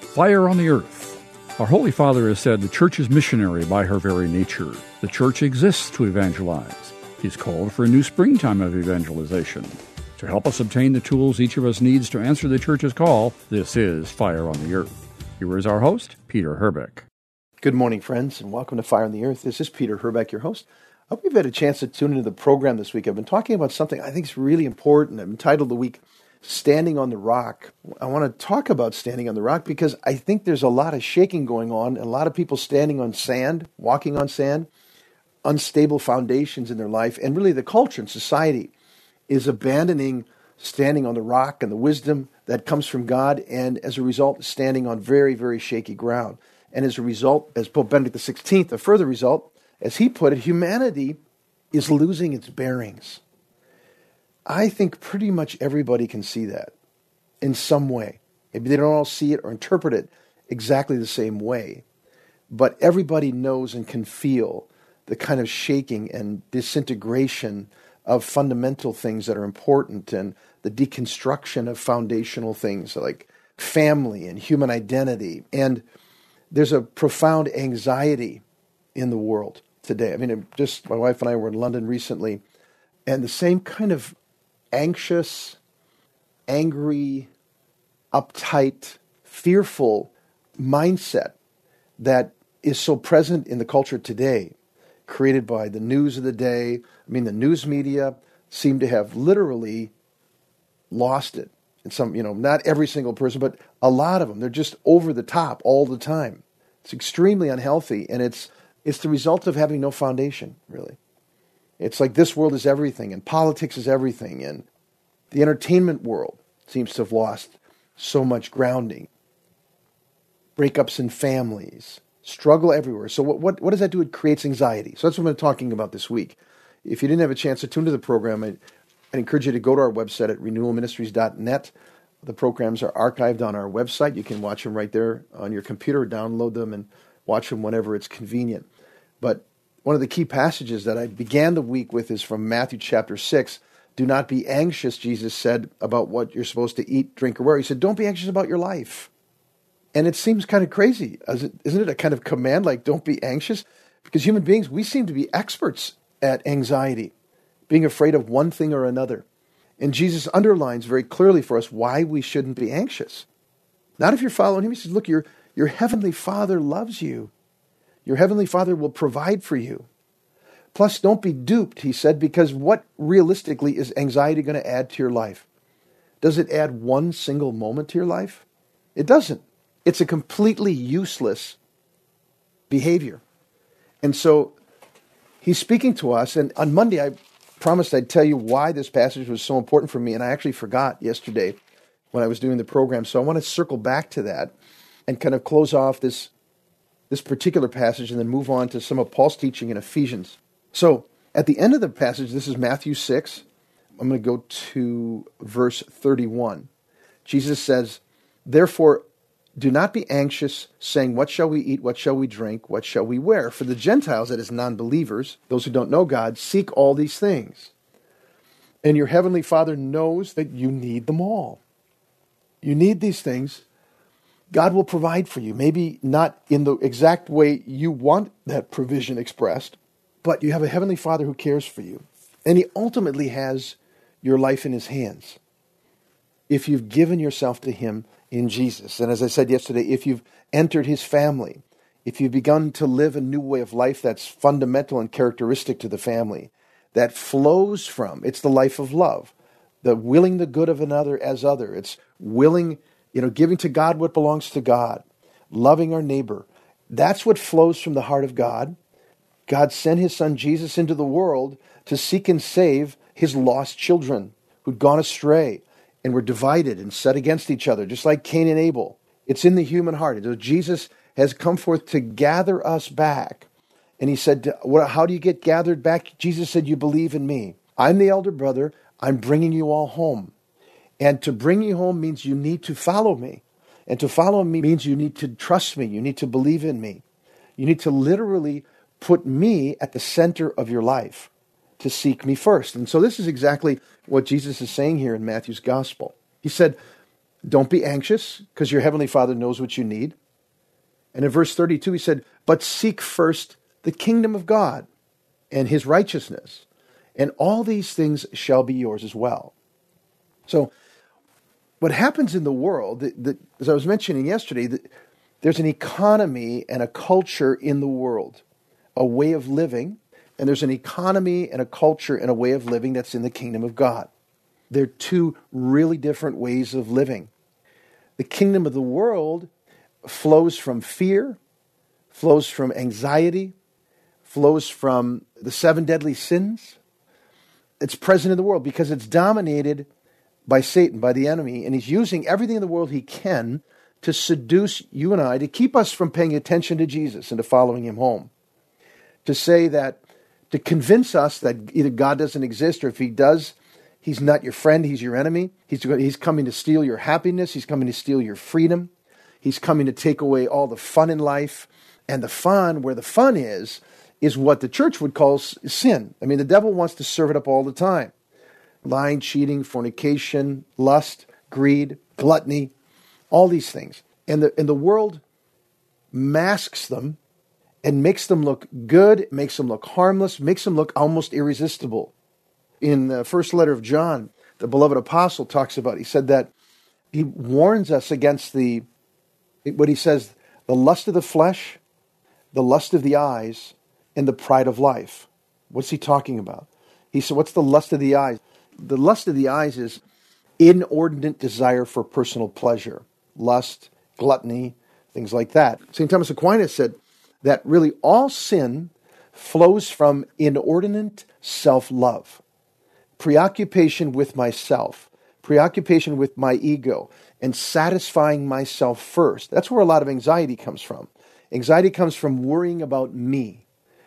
Fire on the Earth. Our Holy Father has said the Church is missionary by her very nature. The Church exists to evangelize. He's called for a new springtime of evangelization. To help us obtain the tools each of us needs to answer the Church's call, this is Fire on the Earth. Here is our host, Peter Herbeck. Good morning, friends, and welcome to Fire on the Earth. This is Peter Herbeck, your host. I hope you've had a chance to tune into the program this week. I've been talking about something I think is really important. I've entitled the week, Standing on the Rock. I want to talk about standing on the rock because I think there's a lot of shaking going on, and a lot of people standing on sand, walking on sand, unstable foundations in their life, and really the culture and society is abandoning standing on the rock and the wisdom that comes from God, and as a result, standing on very, very shaky ground. And as a result, as Pope Benedict XVI, a further result, as he put it, humanity is losing its bearings. I think pretty much everybody can see that in some way. Maybe they don't all see it or interpret it exactly the same way, but everybody knows and can feel the kind of shaking and disintegration of fundamental things that are important and the deconstruction of foundational things like family and human identity. And there's a profound anxiety in the world today. I mean, just my wife and I were in London recently, and the same kind of anxious, angry, uptight, fearful mindset that is so present in the culture today, created by the news of the day. I mean, the news media seem to have literally lost it. And some, not every single person, but a lot of them, they're just over the top all the time. It's extremely unhealthy, and it's the result of having no foundation, really. It's like this world is everything, and politics is everything, and the entertainment world seems to have lost so much grounding. Breakups in families, struggle everywhere. So what does that do? It creates anxiety. So that's what I'm talking about this week. If you didn't have a chance to tune to the program, I'd encourage you to go to our website at renewalministries.net. The programs are archived on our website. You can watch them right there on your computer, download them, and watch them whenever it's convenient. But one of the key passages that I began the week with is from Matthew chapter 6. Do not be anxious, Jesus said, about what you're supposed to eat, drink, or wear. He said, don't be anxious about your life. And it seems kind of crazy. Isn't it a kind of command, like don't be anxious? Because human beings, we seem to be experts at anxiety, being afraid of one thing or another. And Jesus underlines very clearly for us why we shouldn't be anxious. Not if you're following him. He says, look, your heavenly Father loves you. Your heavenly Father will provide for you. Plus, don't be duped, he said, because what realistically is anxiety going to add to your life? Does it add one single moment to your life? It doesn't. It's a completely useless behavior. And so he's speaking to us, and on Monday I promised I'd tell you why this passage was so important for me, and I actually forgot yesterday when I was doing the program. So I want to circle back to that and kind of close off this particular passage and then move on to some of Paul's teaching in Ephesians. So at the end of the passage, this is Matthew 6. I'm going to go to verse 31. Jesus says, therefore, do not be anxious, saying, what shall we eat, what shall we drink, what shall we wear? For the Gentiles, that is non-believers, those who don't know God, seek all these things. And your heavenly Father knows that you need them all. You need these things. God will provide for you. Maybe not in the exact way you want that provision expressed, but you have a heavenly Father who cares for you. And he ultimately has your life in his hands if you've given yourself to him in Jesus. And as I said yesterday, if you've entered his family, if you've begun to live a new way of life that's fundamental and characteristic to the family, that flows from, it's the life of love, the willing the good of another as other. It's willing, giving to God what belongs to God, loving our neighbor. That's what flows from the heart of God. God sent his son Jesus into the world to seek and save his lost children who'd gone astray and were divided and set against each other, just like Cain and Abel. It's in the human heart. Jesus has come forth to gather us back. And he said, how do you get gathered back? Jesus said, you believe in me. I'm the elder brother. I'm bringing you all home. And to bring you home means you need to follow me. And to follow me means you need to trust me. You need to believe in me. You need to literally put me at the center of your life, to seek me first. And so this is exactly what Jesus is saying here in Matthew's gospel. He said, Don't be anxious, because your Heavenly Father knows what you need. And in verse 32, he said, but seek first the kingdom of God and his righteousness, and all these things shall be yours as well. So what happens in the world, as I was mentioning yesterday, there's an economy and a culture in the world, a way of living, and there's an economy and a culture and a way of living that's in the kingdom of God. They're two really different ways of living. The kingdom of the world flows from fear, flows from anxiety, flows from the 7 deadly sins. It's present in the world because it's dominated by Satan, by the enemy, and he's using everything in the world he can to seduce you and I, to keep us from paying attention to Jesus and to following him home. To say that, to convince us that either God doesn't exist, or if he does, he's not your friend, he's your enemy. He's coming to steal your happiness. He's coming to steal your freedom. He's coming to take away all the fun in life. And the fun, where the fun is what the church would call sin. I mean, the devil wants to serve it up all the time. Lying, cheating, fornication, lust, greed, gluttony, all these things. And the world masks them and makes them look good, makes them look harmless, makes them look almost irresistible. In the first letter of John, the beloved apostle talks about, he said that he warns us against what he says, the lust of the flesh, the lust of the eyes, and the pride of life. What's he talking about? He said, what's the lust of the eyes? The lust of the eyes is inordinate desire for personal pleasure, lust, gluttony, things like that. St. Thomas Aquinas said that really all sin flows from inordinate self-love, preoccupation with myself, preoccupation with my ego, and satisfying myself first. That's where a lot of anxiety comes from. Anxiety comes from worrying about me.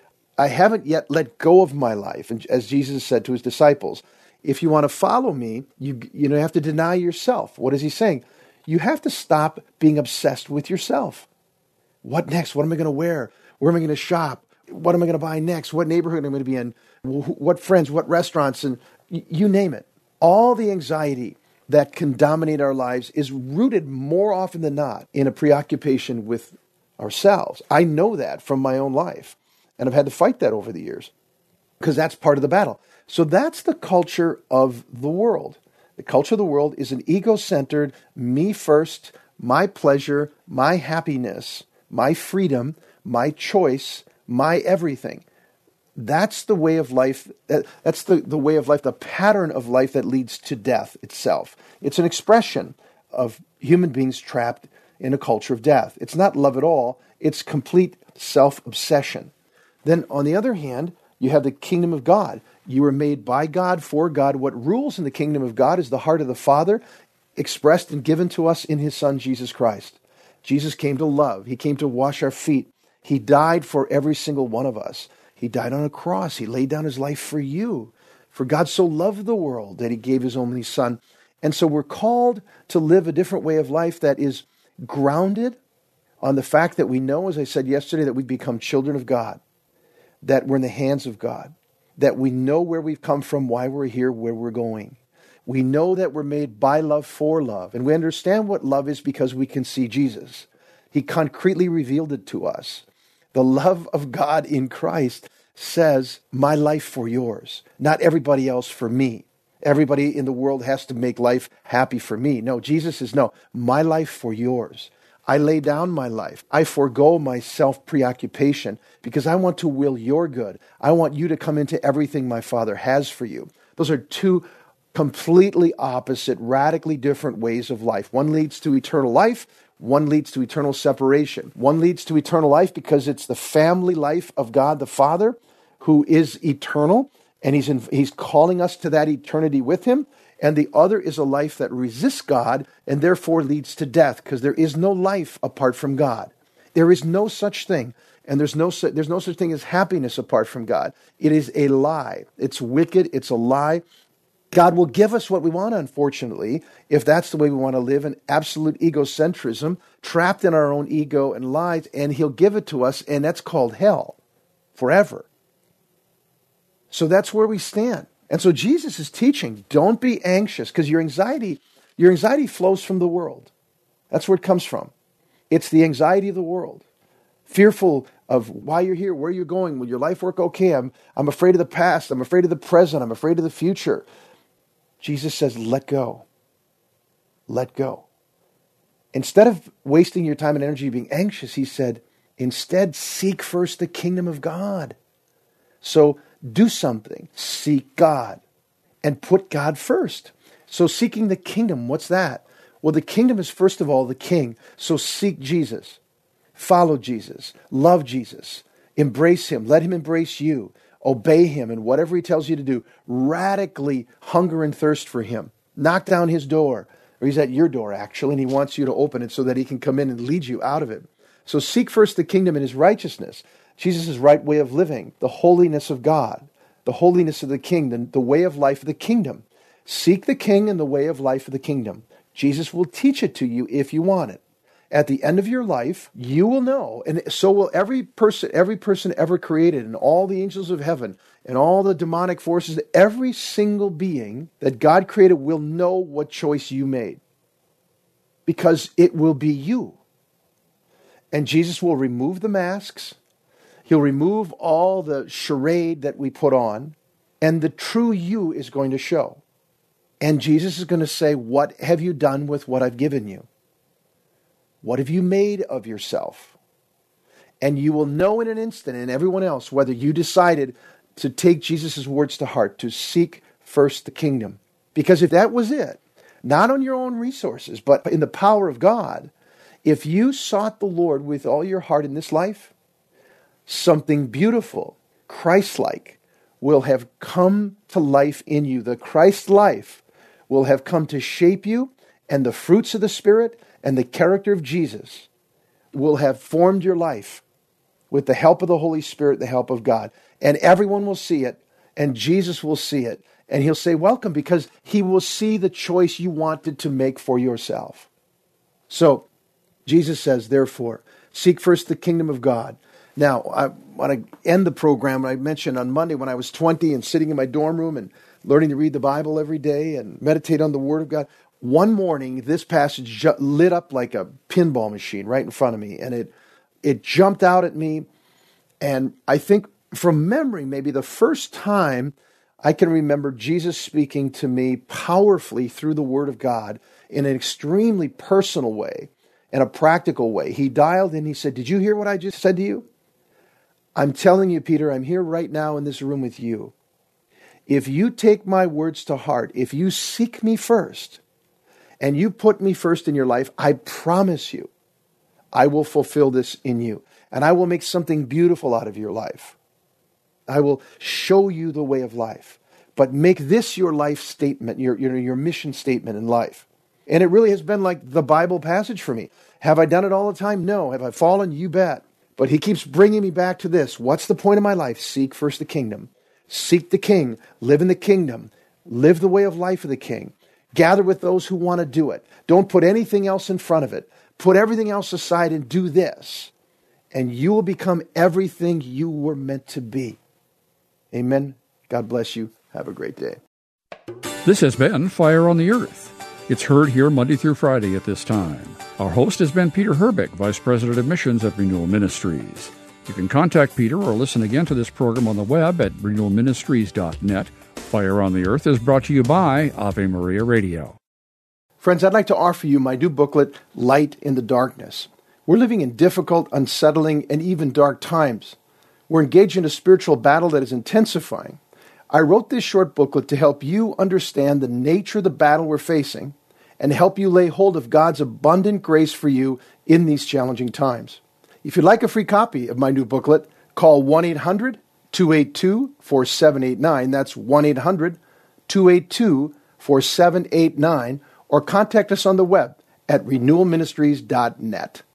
I haven't yet let go of my life. And as Jesus said to his disciples, if you want to follow me, you have to deny yourself. What is he saying? You have to stop being obsessed with yourself. What next? What am I going to wear? Where am I going to shop? What am I going to buy next? What neighborhood am I going to be in? What friends? What restaurants? And you name it. All the anxiety that can dominate our lives is rooted more often than not in a preoccupation with ourselves. I know that from my own life. And I've had to fight that over the years because that's part of the battle. So that's the culture of the world. The culture of the world is an ego-centered, me first, my pleasure, my happiness, my freedom, my choice, my everything. That's the way of life. That's the way of life, the pattern of life that leads to death itself. It's an expression of human beings trapped in a culture of death. It's not love at all. It's complete self-obsession. Then on the other hand, you have the kingdom of God. You were made by God, for God. What rules in the kingdom of God is the heart of the Father, expressed and given to us in his Son, Jesus Christ. Jesus came to love. He came to wash our feet. He died for every single one of us. He died on a cross. He laid down his life for you. For God so loved the world that he gave his only Son. And so we're called to live a different way of life that is grounded on the fact that we know, as I said yesterday, that we become children of God, that we're in the hands of God, that we know where we've come from, why we're here, where we're going. We know that we're made by love for love, and we understand what love is because we can see Jesus. He concretely revealed it to us. The love of God in Christ says, my life for yours, not everybody else for me. Everybody in the world has to make life happy for me. No, Jesus says, no, my life for yours. I lay down my life. I forego my self-preoccupation because I want to will your good. I want you to come into everything my Father has for you. Those are two completely opposite, radically different ways of life. One leads to eternal life. One leads to eternal separation. One leads to eternal life because it's the family life of God the Father who is eternal, and he's calling us to that eternity with him. And the other is a life that resists God and therefore leads to death, because there is no life apart from God. There is no such thing, and there's no such thing as happiness apart from God. It is a lie. It's wicked. It's a lie. God will give us what we want, unfortunately, if that's the way we want to live, in absolute egocentrism, trapped in our own ego and lies, and he'll give it to us, and that's called hell forever. So that's where we stand. And so Jesus is teaching, don't be anxious, because your anxiety Your anxiety flows from the world. That's where it comes from. It's the anxiety of the world. Fearful of why you're here, where you're going, will your life work okay? I'm afraid of the past. I'm afraid of the present. I'm afraid of the future. Jesus says, let go. Let go. Instead of wasting your time and energy being anxious, he said, instead seek first the kingdom of God. So do something. Seek God and put God first. So seeking the kingdom, what's that? Well, the kingdom is first of all the king. So seek Jesus. Follow Jesus. Love Jesus. Embrace him. Let him embrace you. Obey him in whatever he tells you to do. Radically hunger and thirst for him. Knock down his door. Or he's at your door, actually, and he wants you to open it so that he can come in and lead you out of it. So seek first the kingdom and his righteousness. Jesus' right way of living. The holiness of God. The holiness of the king. The way of life of the kingdom. Seek the king and the way of life of the kingdom. Jesus will teach it to you if you want it. At the end of your life, you will know, and so will every person ever created, and all the angels of heaven, and all the demonic forces, every single being that God created will know what choice you made. Because it will be you. And Jesus will remove the masks. He'll remove all the charade that we put on, and the true you is going to show. And Jesus is going to say, what have you done with what I've given you? What have you made of yourself? And you will know in an instant, and everyone else, whether you decided to take Jesus' words to heart, to seek first the kingdom. Because if that was it, not on your own resources, but in the power of God, if you sought the Lord with all your heart in this life, something beautiful, Christ-like, will have come to life in you. The Christ life will have come to shape you, and the fruits of the Spirit and the character of Jesus will have formed your life with the help of the Holy Spirit, the help of God. And everyone will see it, and Jesus will see it, and he'll say, welcome, because he will see the choice you wanted to make for yourself. So, Jesus says, therefore, seek first the kingdom of God. Now, I want to end the program. I mentioned on Monday when I was 20 and sitting in my dorm room and learning to read the Bible every day and meditate on the Word of God. One morning, this passage lit up like a pinball machine right in front of me, and it jumped out at me. And I think from memory, maybe the first time I can remember Jesus speaking to me powerfully through the Word of God in an extremely personal way and a practical way. He dialed in, he said, did you hear what I just said to you? I'm telling you, Peter, I'm here right now in this room with you. If you take my words to heart, if you seek me first, and you put me first in your life, I promise you, I will fulfill this in you. And I will make something beautiful out of your life. I will show you the way of life. But make this your life statement, your mission statement in life. And it really has been like the Bible passage for me. Have I done it all the time? No. Have I fallen? You bet. But he keeps bringing me back to this. What's the point of my life? Seek first the kingdom. Seek the king. Live in the kingdom. Live the way of life of the king. Gather with those who want to do it. Don't put anything else in front of it. Put everything else aside and do this. And you will become everything you were meant to be. Amen. God bless you. Have a great day. This has been Fire on the Earth. It's heard here Monday through Friday at this time. Our host has been Peter Herbeck, Vice President of Missions at Renewal Ministries. You can contact Peter or listen again to this program on the web at renewalministries.net. Fire on the Earth is brought to you by Ave Maria Radio. Friends, I'd like to offer you my new booklet, Light in the Darkness. We're living in difficult, unsettling, and even dark times. We're engaged in a spiritual battle that is intensifying. I wrote this short booklet to help you understand the nature of the battle we're facing and help you lay hold of God's abundant grace for you in these challenging times. If you'd like a free copy of my new booklet, call 1-800-282-4789. That's 1-800-282-4789. Or contact us on the web at renewalministries.net.